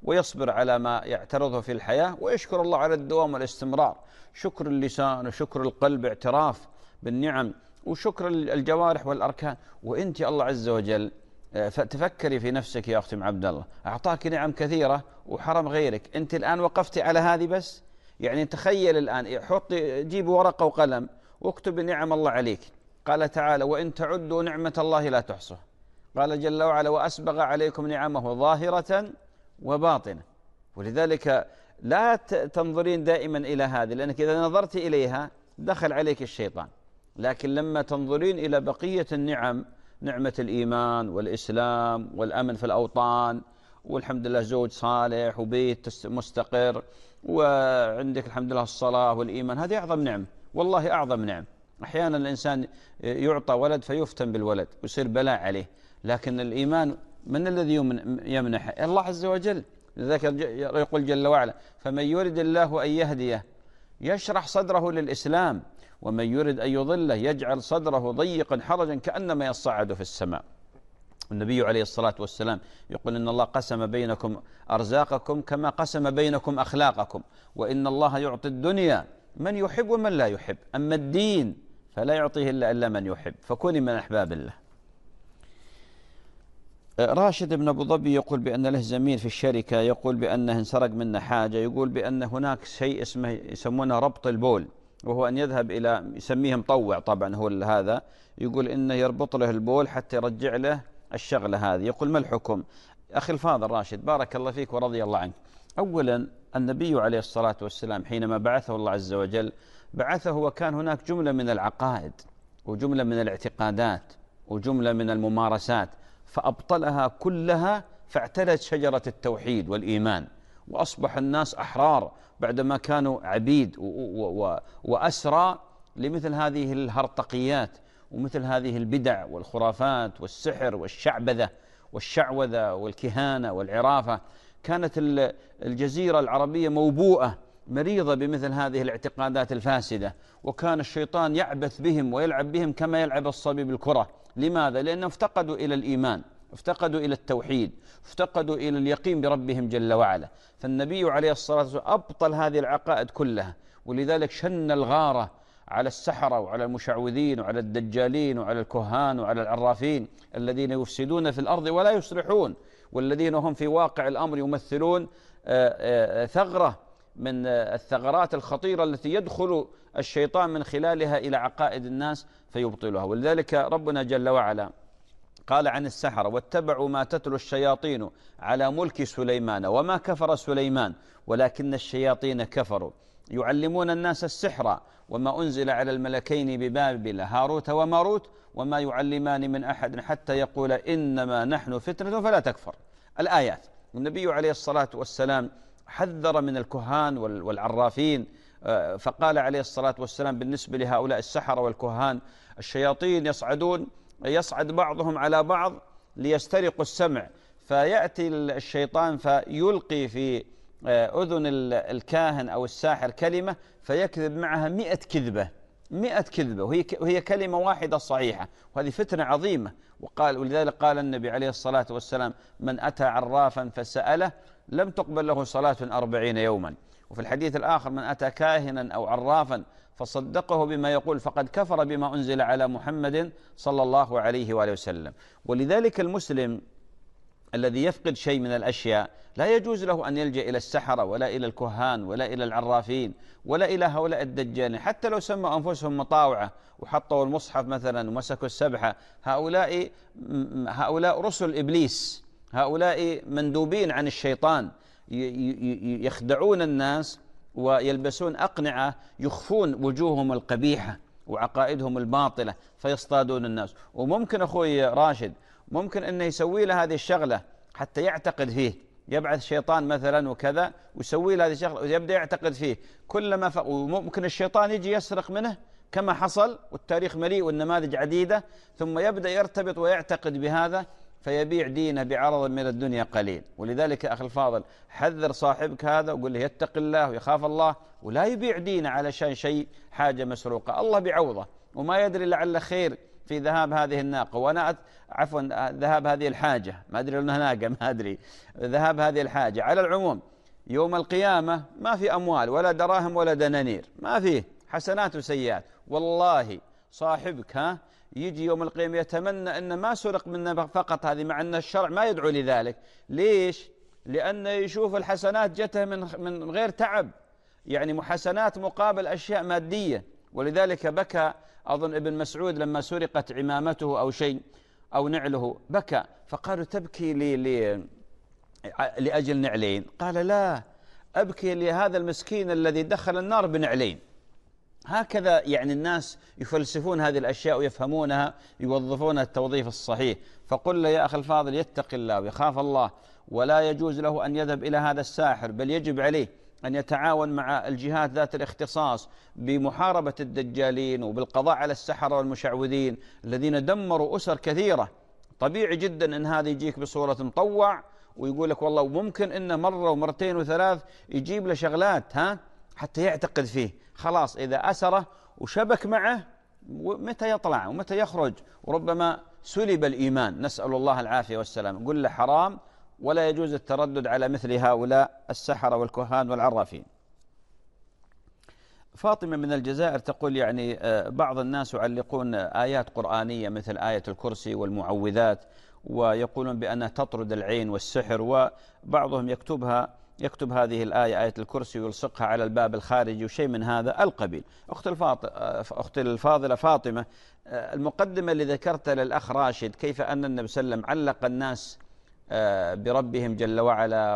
Speaker 2: ويصبر على ما يعترضه في الحياة، ويشكر الله على الدوام والاستمرار. شكر اللسان وشكر القلب، اعتراف بالنعم، وشكر الجوارح والأركان. وأنت الله عز وجل فتفكري في نفسك يا أختي عبد الله، أعطاك نعم كثيرة وحرم غيرك، أنت الآن وقفتي على هذه بس. يعني تخيل الآن، جيب ورقة وقلم واكتب نعم الله عليك. قال تعالى: وإن تعدوا نعمة الله لا تحصوها. قال جل وعلا: وأسبغ عليكم نعمه ظاهرة وباطنة. ولذلك لا تنظرين دائما إلى هذه، لأنك إذا نظرت إليها دخل عليك الشيطان. لكن لما تنظرين إلى بقية النعم، نعمة الإيمان والإسلام والأمن في الأوطان، والحمد لله زوج صالح وبيت مستقر، وعندك الحمد لله الصلاة والإيمان، هذه أعظم نعم، والله أعظم نعم. أحيانا الإنسان يعطى ولد فيفتن بالولد ويصير بلاء عليه، لكن الإيمان من الذي يمنح؟ الله عز وجل. لذلك يقول جل وعلا: فمن يرد الله أن يهديه يشرح صدره للإسلام، ومن يرد أن يضله يجعل صدره ضيقا حرجا كأنما يصعد في السماء. النبي عليه الصلاة والسلام يقول: إن الله قسم بينكم أرزاقكم كما قسم بينكم أخلاقكم، وإن الله يعطي الدنيا من يحب ومن لا يحب، أما الدين فلا يعطيه إلا من يحب، فكوني من أحباب الله. راشد بن أبو ظبي يقول بأن له زميل في الشركة يقول بأنه انسرق منه حاجة، يقول بأن هناك شيء اسمه يسمونه ربط البول، وهو أن يذهب إلى، يسميه مطوع طبعا هو هذا، يقول إنه يربط له البول حتى يرجع له الشغلة هذه. يقول: ما الحكم؟ أخي الفاضل راشد، بارك الله فيك ورضي الله عنك. أولا النبي عليه الصلاة والسلام حينما بعثه الله عز وجل بعثه وكان هناك جملة من العقائد وجملة من الاعتقادات وجملة من الممارسات، فأبطلها كلها، فاعتلت شجرة التوحيد والإيمان، وأصبح الناس أحرار بعدما كانوا عبيد وأسرى لمثل هذه الهرطقيات ومثل هذه البدع والخرافات والسحر والشعبذة والشعوذة والكهانة والعرافة. كانت الجزيرة العربية موبوءة مريضة بمثل هذه الاعتقادات الفاسدة، وكان الشيطان يعبث بهم ويلعب بهم كما يلعب الصبي بالكرة. لماذا؟ لأنهم افتقدوا إلى الإيمان، افتقدوا إلى التوحيد، افتقدوا إلى اليقين بربهم جل وعلا. فالنبي عليه الصلاة والسلام أبطل هذه العقائد كلها، ولذلك شن الغارة على السحرة وعلى المشعوذين وعلى الدجالين وعلى الكهان وعلى العرافين الذين يفسدون في الأرض ولا يصلحون، والذين هم في واقع الأمر يمثلون ثغرة من الثغرات الخطيرة التي يدخل الشيطان من خلالها إلى عقائد الناس فيبطلها. ولذلك ربنا جل وعلا قال عن السحرة: واتبعوا ما تتلو الشياطين على ملك سليمان وما كفر سليمان ولكن الشياطين كفروا يعلمون الناس السحر وما أنزل على الملكين ببابل هاروت وماروت وما يعلمان من أحد حتى يقول إنما نحن فتنة فلا تكفر. الآيات. النبي عليه الصلاة والسلام حذر من الكهان والعرافين، فقال عليه الصلاة والسلام بالنسبة لهؤلاء السحرة والكهان: الشياطين يصعد بعضهم على بعض ليسترقوا السمع، فيأتي الشيطان فيلقي في أذن الكاهن أو الساحر كلمة فيكذب معها 100 كذبة، 100 كذبة، وهي كلمة واحدة صحيحة، وهذه فتنة عظيمة. ولذلك قال النبي عليه الصلاة والسلام: من أتى عرافا فسأله لم تقبل له صلاة 40 يوما. وفي الحديث الآخر: من أتى كاهنا أو عرافا فصدقه بما يقول فقد كفر بما أنزل على محمد صلى الله عليه وآله وسلم. ولذلك المسلم الذي يفقد شيء من الأشياء لا يجوز له أن يلجأ إلى السحرة ولا إلى الكهان ولا إلى العرافين ولا إلى هؤلاء الدجالين، حتى لو سموا أنفسهم مطاوعة وحطوا المصحف مثلا ومسكوا السبحة. هؤلاء رسل إبليس، هؤلاء مندوبين عن الشيطان، يخدعون الناس ويلبسون أقنعة يخفون وجوههم القبيحة وعقائدهم الباطلة فيصطادون الناس. وممكن أخوي راشد ممكن أنه يسوي له هذه الشغلة حتى يعتقد فيه، يبعث شيطان مثلا وكذا ويسوي له هذه الشغلة ويبدأ يعتقد فيه كلما وممكن الشيطان يجي يسرق منه كما حصل، والتاريخ مليء والنماذج عديدة، ثم يبدأ يرتبط ويعتقد بهذا فيبيع دينه بعرض من الدنيا قليل. ولذلك أخي الفاضل حذر صاحبك هذا وقل له يتق الله ويخاف الله ولا يبيع دينه علشان شيء حاجة مسروقة، الله بعوضه وما يدري لعل خير في ذهاب هذه الناقة، وأنا عفوا ذهاب هذه الحاجة، ما أدري أنها ناقة، ما أدري، ذهاب هذه الحاجة. على العموم يوم القيامة ما في أموال ولا دراهم ولا دنانير، ما فيه حسنات وسيئات. والله صاحبك يجي يوم القيامة يتمنى أن ما سرق منا فقط هذه، مع أن الشرع ما يدعو لذلك. ليش؟ لأنه يشوف الحسنات جته من غير تعب، يعني حسنات مقابل أشياء مادية. ولذلك بكى أظن ابن مسعود لما سرقت عمامته أو شيء أو نعله، بكى، فقالوا تبكي لأجل نعلين؟ قال لا، أبكي لهذا المسكين الذي دخل النار بنعلين. هكذا يعني الناس يفلسفون هذه الأشياء ويفهمونها، يوظفون التوظيف الصحيح. فقل له يا أخي الفاضل يتق الله ويخاف الله، ولا يجوز له أن يذهب إلى هذا الساحر، بل يجب عليه أن يتعاون مع الجهات ذات الاختصاص بمحاربة الدجالين وبالقضاء على السحرة والمشعوذين الذين دمروا أسر كثيرة. طبيعي جدا أن هذا يجيك بصورة مطوع ويقول لك والله، وممكن إنه مرة ومرتين وثلاث يجيب له شغلات حتى يعتقد فيه. خلاص إذا أسره وشبك معه، متى يطلع ومتى يخرج؟ وربما سلب الإيمان، نسأل الله العافية والسلام. قل له حرام، ولا يجوز التردد على مثل هؤلاء السحرة والكهان والعرافين. فاطمة من الجزائر تقول يعني بعض الناس يعلقون آيات قرآنية مثل آية الكرسي والمعوذات، ويقولون بأنها تطرد العين والسحر، وبعضهم يكتب هذه الآية آية الكرسي ويلصقها على الباب الخارجي وشيء من هذا القبيل. أختي الفاضلة فاطمة، المقدمة اللي ذكرتها للأخ راشد كيف أن النبي صلى الله عليه وسلم علق الناس بربهم جل وعلا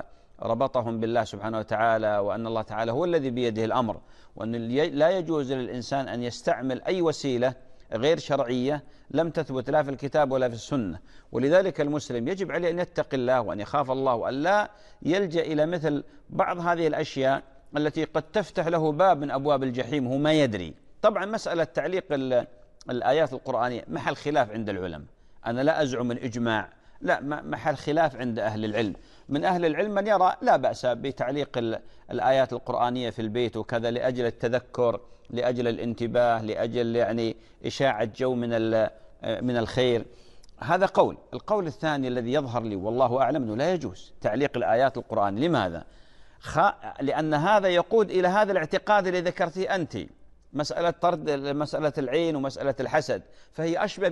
Speaker 2: وربطهم بالله سبحانه وتعالى، وأن الله تعالى هو الذي بيده الأمر، وأن لا يجوز للإنسان أن يستعمل أي وسيلة غير شرعية لم تثبت لا في الكتاب ولا في السنة. ولذلك المسلم يجب عليه أن يتقي الله وأن يخاف الله، وأن لا يلجأ إلى مثل بعض هذه الأشياء التي قد تفتح له باب من أبواب الجحيم هو ما يدري. طبعا مسألة تعليق الآيات القرآنية محل خلاف عند العلماء، أنا لا أزعم من إجماع، لا، محل خلاف عند أهل العلم. من أهل العلم من يرى لا بأس بتعليق الآيات القرآنية في البيت وكذا، لأجل التذكر، لأجل الانتباه، لأجل يعني إشاعة جو من الخير. هذا قول. القول الثاني الذي يظهر لي والله أعلم أنه لا يجوز تعليق الآيات القرآن. لماذا؟ لأن هذا يقود إلى هذا الاعتقاد الذي ذكرته أنت، مسألة طرد مسألة العين ومسألة الحسد، فهي أشبه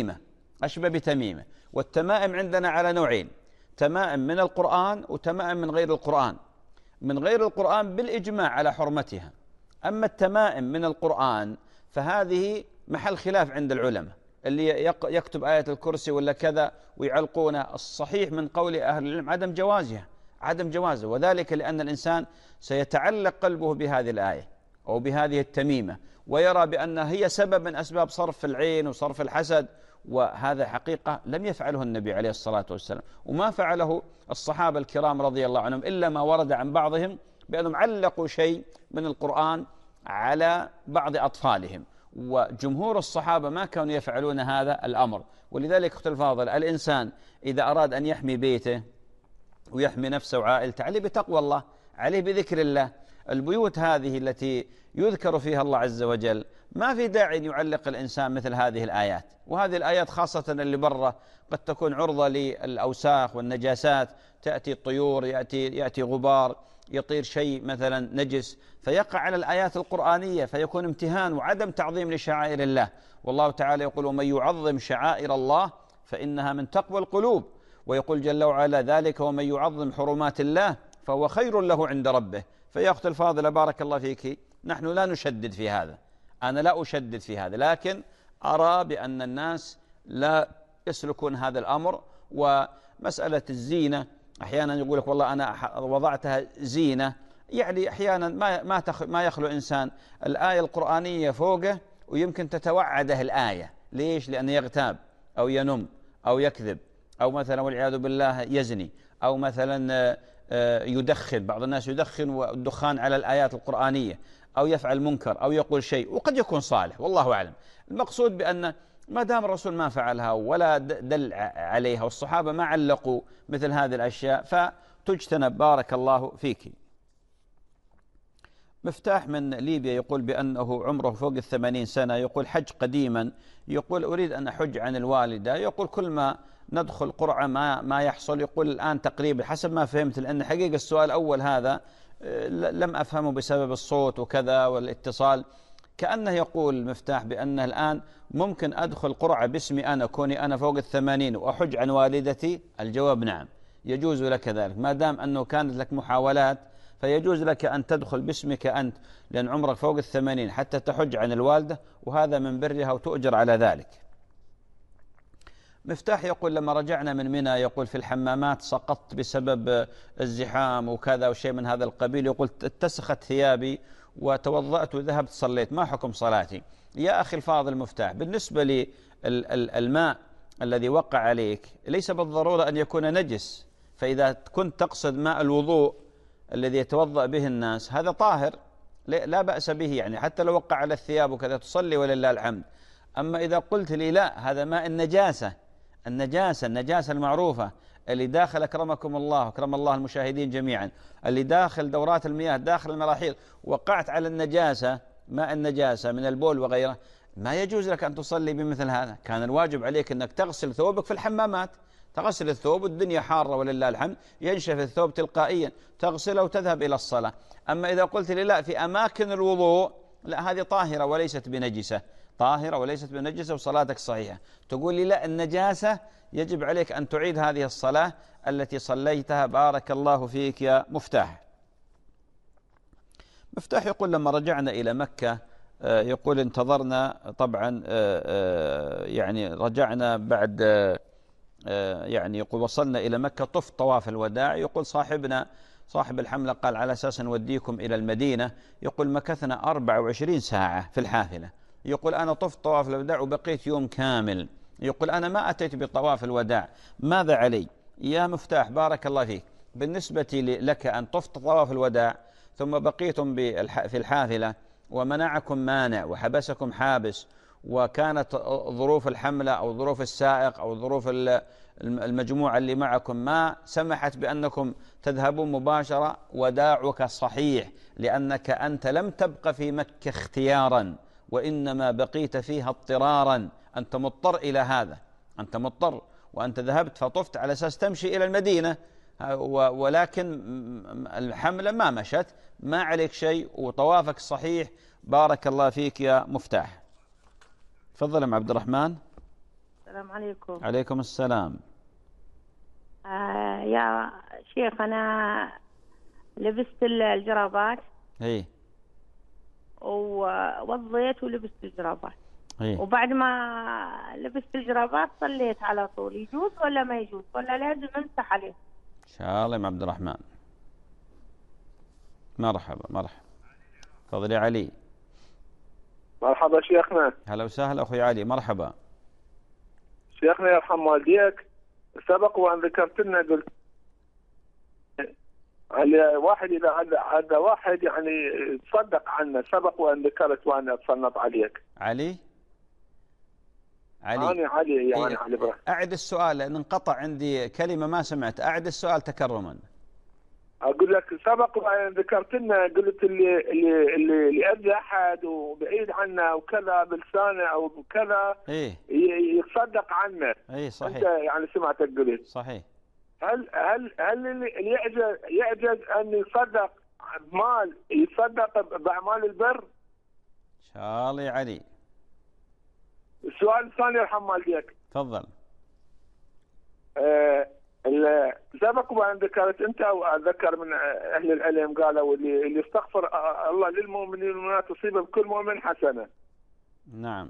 Speaker 2: بتميمة. والتمائم عندنا على نوعين: تمائم من القرآن وتمائم من غير القرآن. من غير القرآن بالإجماع على حرمتها، أما التمائم من القرآن فهذه محل خلاف عند العلماء، اللي يكتب آية الكرسي ولا كذا ويعلقونها. الصحيح من قول أهل العلم عدم جوازه، وذلك لأن الإنسان سيتعلق قلبه بهذه الآية أو بهذه التميمة، ويرى بأنها هي سبب من أسباب صرف العين وصرف الحسد، وهذا حقيقة لم يفعله النبي عليه الصلاة والسلام، وما فعله الصحابة الكرام رضي الله عنهم، إلا ما ورد عن بعضهم بأنهم علقوا شيء من القرآن على بعض أطفالهم، وجمهور الصحابة ما كانوا يفعلون هذا الأمر. ولذلك أختي الفاضل، الإنسان إذا أراد أن يحمي بيته ويحمي نفسه وعائلته عليه بتقوى الله، عليه بذكر الله. البيوت هذه التي يذكر فيها الله عز وجل ما في داعي أن يعلق الإنسان مثل هذه الآيات. وهذه الآيات خاصة اللي برا قد تكون عرضة للأوساخ والنجاسات، تأتي الطيور، يأتي غبار، يطير شيء مثلا نجس، فيقع على الآيات القرآنية، فيكون امتهان وعدم تعظيم لشعائر الله. والله تعالى يقول: ومن يعظم شعائر الله فإنها من تقوى القلوب. ويقول جل وعلا: ذلك ومن يعظم حرمات الله فهو خير له عند ربه. فيا أخت الفاضلة بارك الله فيك، نحن لا نشدد في هذا، أنا لا أشدد في هذا، لكن أرى بأن الناس لا يسلكون هذا الأمر. ومسألة الزينة أحيانا يقول لك والله أنا وضعتها زينة، يعني أحيانا ما يخلو إنسان الآية القرآنية فوقه ويمكن تتوعده الآية. ليش؟ لأنه يغتاب أو ينم أو يكذب أو مثلا والعياذ بالله يزني أو مثلا يدخن. بعض الناس يدخن والدخان على الآيات القرآنية، أو يفعل منكر أو يقول شيء وقد يكون صالح، والله أعلم. المقصود بأن ما دام الرسول ما فعلها ولا دل عليها والصحابة ما علقوا مثل هذه الأشياء فتجتنب. بارك الله فيك. مفتاح من ليبيا يقول بأنه عمره فوق 80 سنة، يقول حج قديما، يقول أريد أن أحج عن الوالدة، يقول كل ما ندخل قرعة ما يحصل، يقول الآن تقريبا حسب ما فهمت، لأن حقيقة السؤال الأول هذا لم أفهمه بسبب الصوت وكذا والاتصال، كأنه يقول مفتاح بأنه الآن ممكن أدخل قرعة باسمي أنا كوني أنا فوق 80 وأحج عن والدتي. الجواب نعم، يجوز لك ذلك ما دام أنه كانت لك محاولات، فيجوز لك أن تدخل باسمك أنت لأن عمرك فوق 80 حتى تحج عن الوالدة، وهذا من برها وتؤجر على ذلك. مفتاح يقول لما رجعنا من منى يقول في الحمامات سقطت بسبب الزحام وكذا وشيء من هذا القبيل، يقول اتسخت ثيابي وتوضأت وذهبت صليت، ما حكم صلاتي؟ يا أخي الفاضل مفتاح، بالنسبة للماء الذي وقع عليك ليس بالضرورة أن يكون نجس، فإذا كنت تقصد ماء الوضوء الذي يتوضأ به الناس هذا طاهر لا بأس به، يعني حتى لو وقع على الثياب وكذا تصلي ولله الحمد. أما إذا قلت لي لا هذا ماء النجاسة المعروفة اللي داخل أكرمكم الله أكرم الله المشاهدين جميعا، اللي داخل دورات المياه داخل المراحيض، وقعت على النجاسة ماء النجاسة من البول وغيره، ما يجوز لك أن تصلي بمثل هذا. كان الواجب عليك أنك تغسل ثوبك في الحمامات، تغسل الثوب والدنيا حارة ولله الحمد ينشف الثوب تلقائيا، تغسله وتذهب إلى الصلاة. أما إذا قلت لي لا في أماكن الوضوء، لا هذه طاهرة وليست بنجسة وصلاتك صحيحة. تقول لي لا النجاسة، يجب عليك أن تعيد هذه الصلاة التي صليتها. بارك الله فيك يا مفتاح. مفتاح يقول لما رجعنا إلى مكة يقول انتظرنا طبعا يعني رجعنا بعد يعني يقول وصلنا إلى مكة طف طواف الوداع، يقول صاحب الحملة قال على أساس نوديكم إلى المدينة، يقول مكثنا 24 ساعة في الحافلة، يقول أنا طفت طواف الوداع وبقيت يوم كامل، يقول أنا ما أتيت بطواف الوداع، ماذا علي؟ يا مفتاح بارك الله فيك، بالنسبة لك أن طفت طواف الوداع ثم بقيتم في الحافلة ومنعكم مانع وحبسكم حابس، وكانت ظروف الحملة أو ظروف السائق أو ظروف المجموعة اللي معكم ما سمحت بأنكم تذهبون مباشرة، وداعك صحيح لأنك أنت لم تبق في مكة اختيارا وإنما بقيت فيها اضطرارا، أنت مضطر إلى هذا، أنت مضطر، وأنت ذهبت فطفت على أساس تمشي إلى المدينة، ولكن الحملة ما مشت، ما عليك شيء وطوافك صحيح. بارك الله فيك يا مفتاح. تفضل يا عبد الرحمن.
Speaker 8: السلام عليكم.
Speaker 2: عليكم السلام.
Speaker 8: يا شيخ أنا لبست الجرابات ووضيت ولبست الجرابات وبعد ما لبست الجرابات صليت على طول، يجوز ولا ما يجوز ولا لازم امسح عليه؟
Speaker 2: إن شاء الله يا عبد الرحمن. مرحبا. تفضل يا علي.
Speaker 4: مرحبا شيخنا.
Speaker 2: هلا وسهلا أخوي علي، مرحبا.
Speaker 4: شيخنا يرحم والديك، سبق وأن ذكرت لنا قلت واحد إذا عدا واحد يعني تصدق عنه، سبق وأن ذكرت وأنا أتصنط عليك.
Speaker 2: علي
Speaker 4: أنا علي يعني علي إبراهيم.
Speaker 2: أعد السؤال لأن انقطع عندي كلمة ما سمعت، أعد السؤال تكرما.
Speaker 4: أقول لك سبق وأن ذكرت لنا قلت اللي أذى أحد وبعيد عنه وكذا بلسانه أو بكذا يتصدق عنه.
Speaker 2: صحيح.
Speaker 4: أنت يعني سمعتك قلت.
Speaker 2: صحيح.
Speaker 4: هل اللي يعجز أن يصدق بمال يتصدق بأعمال البر؟
Speaker 2: إن شاء الله يا علي.
Speaker 4: السؤال الثاني يرحم والديك.
Speaker 2: تفضل.
Speaker 4: سبق وأن ذكرت أنت وأذكر من أهل العلم قالوا اللي يستغفر الله للمؤمنين والمؤمنات تصيب بكل مؤمن حسنة.
Speaker 2: نعم.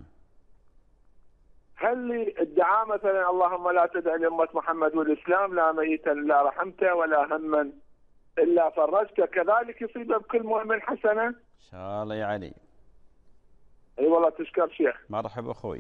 Speaker 4: هل ادعاء مثلا اللهم لا تدع لأمة محمد والإسلام لا ميتا لا رحمته ولا هما إلا فرجته كذلك يصيب بكل مؤمن حسنة؟ إن
Speaker 2: شاء الله يا علي.
Speaker 4: أي والله تشكر شيخ.
Speaker 2: مرحبا أخوي.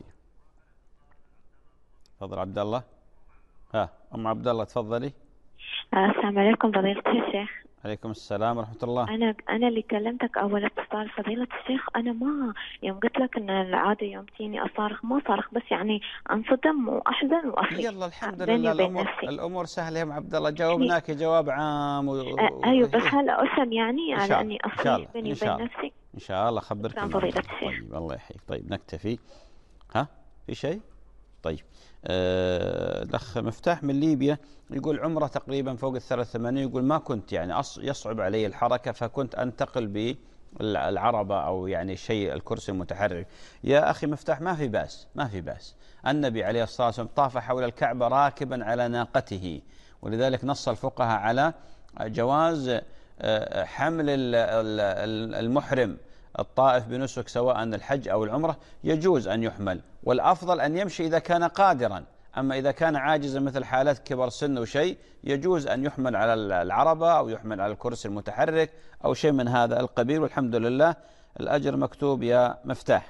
Speaker 2: تفضل عبد الله. أم عبد الله تفضلي.
Speaker 3: السلام عليكم فضيلة الشيخ.
Speaker 2: عليكم السلام ورحمة الله.
Speaker 3: أنا اللي كلمتك أول اتصال فضيلة الشيخ. أنا ما يوم قلت لك إن العادة يوم تيني أصارخ ما صارخ، بس يعني أنصدم وأحزن وأصيح.
Speaker 2: يلا الحمد لله الأمور سهلة يا أم عبد الله، جاوبناك جواب عام
Speaker 3: أيوه بس هلا أسم يعني على إني أصيح بيني وبين نفسي.
Speaker 2: إن شاء الله خبرك
Speaker 3: فضيلة الشيخ.
Speaker 2: طيب الله يحييك. طيب نكتفي. ها في شيء؟ طيب الأخ مفتاح من ليبيا يقول عمره تقريبا فوق ال83، يقول ما كنت يعني يصعب علي الحركة فكنت أنتقل بالعربة أو يعني شيء الكرسي المتحرك. يا أخي مفتاح ما في بأس، ما في بأس. النبي عليه الصلاة والسلام طاف حول الكعبة راكبا على ناقته، ولذلك نص الفقهاء على جواز حمل المحرم الطائف بنسك سواء الحج أو العمرة، يجوز أن يحمل، والأفضل أن يمشي إذا كان قادرا. أما إذا كان عاجزا مثل حالات كبر سن وشيء يجوز أن يحمل على العربة أو يحمل على الكرسي المتحرك أو شيء من هذا القبيل، والحمد لله الأجر مكتوب يا مفتاح.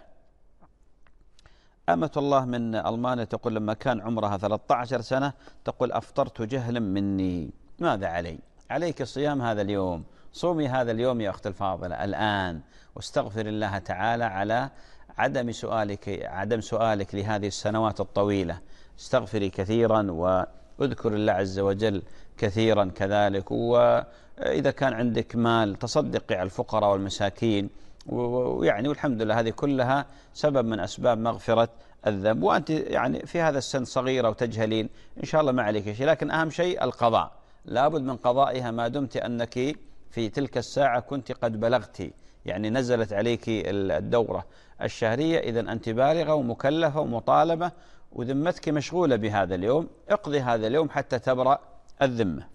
Speaker 2: أمة الله من ألمانيا تقول لما كان عمرها 13 سنة تقول أفطرت جهلا مني، ماذا علي؟ عليك صيام هذا اليوم، صومي هذا اليوم يا أخت الفاضلة الآن، واستغفر الله تعالى على عدم سؤالك لهذه السنوات الطويلة. استغفري كثيرا واذكر الله عز وجل كثيرا كذلك، وإذا كان عندك مال تصدقي على الفقراء والمساكين، ويعني والحمد لله هذه كلها سبب من أسباب مغفرة الذنب. وأنت يعني في هذا السن صغيرة وتجهلين إن شاء الله ما عليك شيء، لكن أهم شيء القضاء، لابد من قضائها ما دمت أنك في تلك الساعة كنت قد بلغت، يعني نزلت عليك الدورة الشهرية، إذا أنت بالغة ومكلفة ومطالبة وذمتك مشغولة بهذا اليوم، اقضي هذا اليوم حتى تبرأ الذمة.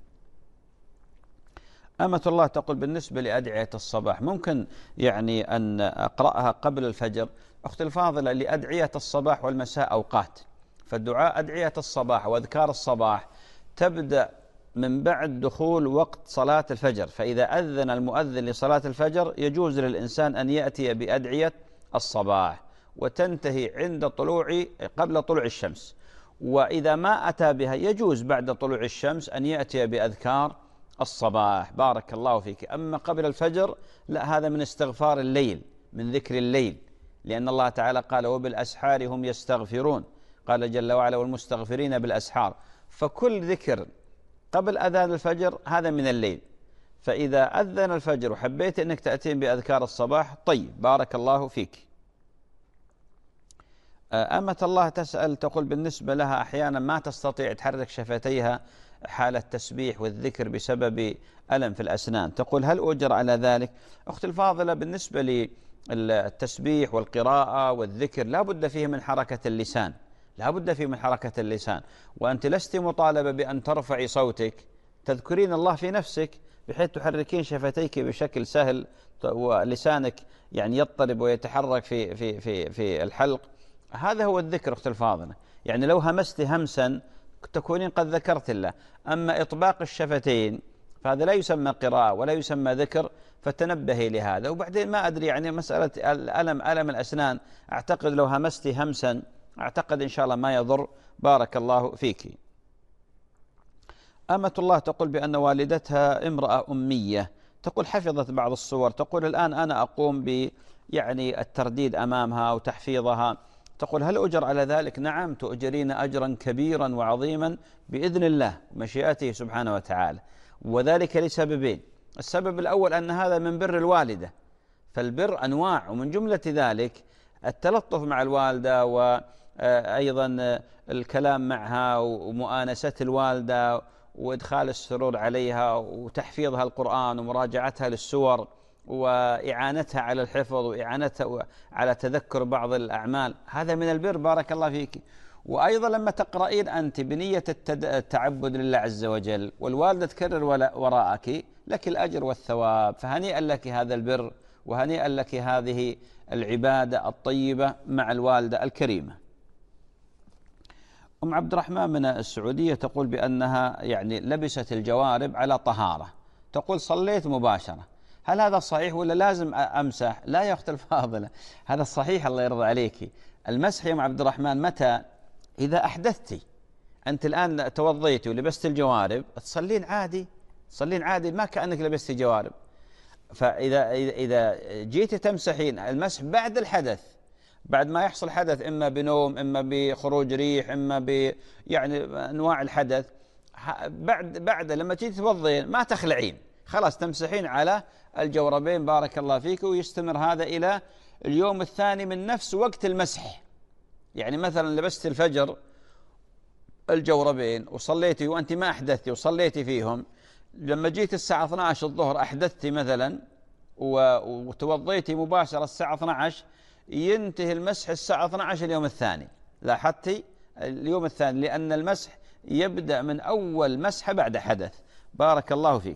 Speaker 2: أمة الله تقول بالنسبة لأدعية الصباح ممكن يعني أن أقرأها قبل الفجر؟ أختي الفاضلة لأدعية الصباح والمساء أوقات، فالدعاء أدعية الصباح وأذكار الصباح تبدأ من بعد دخول وقت صلاة الفجر، فإذا أذن المؤذن لصلاة الفجر يجوز للإنسان أن يأتي بأدعية الصباح وتنتهي عند قبل طلوع الشمس، وإذا ما أتى بها يجوز بعد طلوع الشمس أن يأتي بأذكار الصباح. بارك الله فيك. أما قبل الفجر لا، هذا من استغفار الليل، من ذكر الليل، لأن الله تعالى قال وبالأسحار هم يستغفرون، قال جل وعلا والمستغفرين بالأسحار، فكل ذكر قبل أذان الفجر هذا من الليل. فإذا أذن الفجر وحبيت أنك تأتين بأذكار الصباح طيب بارك الله فيك. أمة الله تسأل تقول بالنسبة لها أحيانا ما تستطيع تحرك شفتيها حال التسبيح والذكر بسبب ألم في الأسنان، تقول هل أجر على ذلك؟ أختي الفاضلة بالنسبة للتسبيح والقراءة والذكر لا بد فيه من حركة اللسان، لا بد فيه من حركة اللسان، وأنت لست مطالبة بأن ترفعي صوتك، تذكرين الله في نفسك بحيث تحركين شفتيك بشكل سهل ولسانك يعني يضطرب ويتحرك في الحلق. هذا هو الذكر أختي الفاضلة، يعني لو همست همسا تكونين قد ذكرت الله. أما إطباق الشفتين فهذا لا يسمى قراءة ولا يسمى ذكر، فتنبهي لهذا. وبعدين ما أدري يعني مسألة ألم الأسنان أعتقد لو همستي همسا أعتقد إن شاء الله ما يضر. بارك الله فيك. أمة الله تقول بأن والدتها امرأة أمية، تقول حفظت بعض الصور، تقول الآن أنا أقوم يعني الترديد أمامها وتحفيظها، تقول هل أجر على ذلك؟ نعم تؤجرين أجرا كبيرا وعظيما بإذن الله مشيئته سبحانه وتعالى، وذلك لسببين. السبب الأول أن هذا من بر الوالدة، فالبر أنواع، ومن جملة ذلك التلطف مع الوالدة، وأيضا الكلام معها ومؤانسة الوالدة وإدخال السرور عليها وتحفيظها القرآن ومراجعتها للسور وإعانتها على الحفظ وإعانتها على تذكر بعض الأعمال، هذا من البر بارك الله فيك. وأيضا لما تقرأين أنت بنية التعبد لله عز وجل والوالدة تكرر وراءك لك الأجر والثواب، فهنيئا لك هذا البر وهنيئا لك هذه العبادة الطيبة مع الوالدة الكريمة. أم عبد الرحمن من السعودية تقول بأنها يعني لبست الجوارب على طهارة، تقول صليت مباشرة، هل هذا صحيح ولا لازم أمسح؟ لا يا أخت الفاضلة، هذا الصحيح الله يرضى عليك. المسح يا أم عبد الرحمن متى؟ إذا أحدثتي، أنت الآن توضيتي ولبست الجوارب تصلين عادي تصلين عادي ما كأنك لبستي جوارب. فإذا جيتي تمسحين المسح بعد الحدث، بعد ما يحصل حدث، إما بنوم إما بخروج ريح إما يعني أنواع الحدث، بعد لما تيجي تتوضين ما تخلعين، خلاص تمسحين على الجوربين بارك الله فيك، ويستمر هذا إلى اليوم الثاني من نفس وقت المسح. يعني مثلا لبست الفجر الجوربين وصليتي وأنت ما أحدثتي وصليتي فيهم، لما جيت الساعة 12 الظهر أحدثتي مثلا وتوضيتي مباشرة الساعة 12، ينتهي المسح الساعة 12 اليوم الثاني. لاحظتي اليوم الثاني، لأن المسح يبدأ من أول مسحة بعد حدث. بارك الله فيك.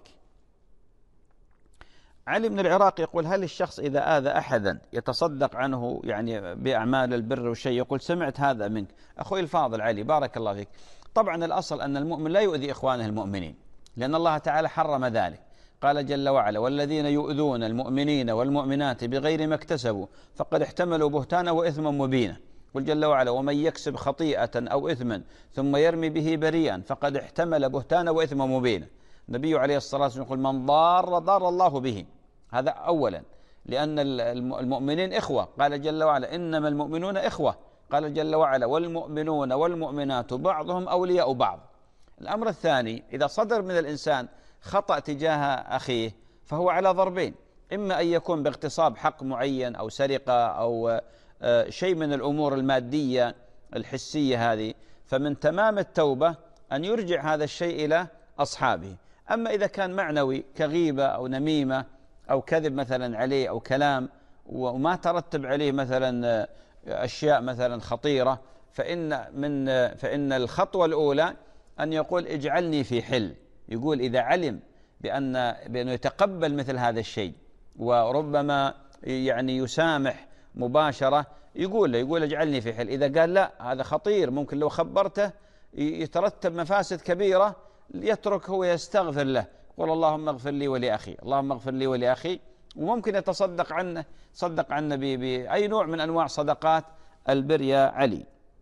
Speaker 2: علي بن العراق يقول: هل الشخص إذا آذى أحدا يتصدق عنه يعني بأعمال البر والشيء؟ يقول: سمعت هذا منك أخوي الفاضل علي بارك الله فيك. طبعا الأصل أن المؤمن لا يؤذي إخوانه المؤمنين، لأن الله تعالى حرم ذلك. قال جل وعلا: والذين يؤذون المؤمنين والمؤمنات بغير ما اكتسبوا فقد احتملوا بهتانا وإثما مبينا. قل جل وعلا: ومن يكسب خطيئة أو إثما ثم يرمي به بريئا فقد احتمل بهتانا وإثما مبينا. النبي عليه الصلاة والسلام يقول: من ضار الله به. هذا أولا، لأن المؤمنين إخوة. قال جل وعلا: إنما المؤمنون إخوة. قال جل وعلا: والمؤمنون والمؤمنات بعضهم أولياء بعض. الأمر الثاني: إذا صدر من الإنسان خطأ تجاه أخيه فهو على ضربين: إما أن يكون باغتصاب حق معين أو سرقة أو شيء من الأمور المادية الحسية هذه، فمن تمام التوبة أن يرجع هذا الشيء إلى أصحابه. أما إذا كان معنوي كغيبة أو نميمة أو كذب مثلا عليه أو كلام وما ترتب عليه مثلا أشياء مثلا خطيرة، فإن الخطوة الأولى أن يقول: اجعلني في حل. يقول إذا علم بأنه يتقبل مثل هذا الشيء وربما يعني يسامح مباشرة، يقول اجعلني في حل. إذا قال لا هذا خطير ممكن لو خبرته يترتب مفاسد كبيرة، يتركه ويستغفر له، يقول: اللهم اغفر لي ولأخي، اللهم اغفر لي ولأخي. وممكن يتصدق عنه، صدق عنه بأي نوع من أنواع صدقات البر يا علي.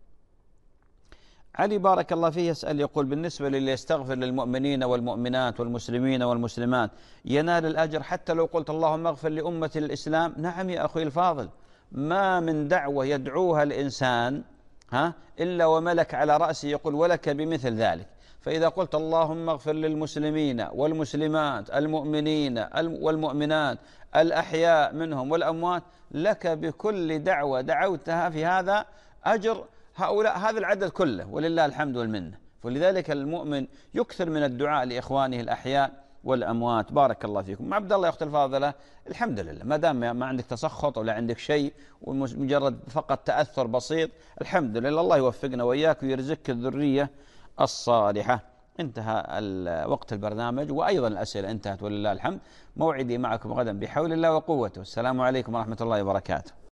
Speaker 2: علي بارك الله فيه يسأل يقول: بالنسبة للي يستغفر للمؤمنين والمؤمنات والمسلمين والمسلمات ينال الأجر حتى لو قلت اللهم اغفر لأمة الإسلام؟ نعم يا أخي الفاضل، ما من دعوة يدعوها الإنسان إلا وملك على رأسه يقول: ولك بمثل ذلك. فإذا قلت اللهم اغفر للمسلمين والمسلمات المؤمنين والمؤمنات الأحياء منهم والأموات، لك بكل دعوة دعوتها في هذا أجر هؤلاء، هذا العدد كله، ولله الحمد والمنة. فلذلك المؤمن يكثر من الدعاء لإخوانه الأحياء والأموات. بارك الله فيكم. عبد الله يا أختي الفاضلة، الحمد لله ما دام ما عندك تسخط ولا عندك شيء ومجرد فقط تأثر بسيط، الحمد لله. الله يوفقنا وإياك ويرزقك الذرية الصالحة. انتهى وقت البرنامج وأيضا الأسئلة انتهت ولله الحمد. موعدي معكم غدا بحول الله وقوته. والسلام عليكم ورحمة الله وبركاته.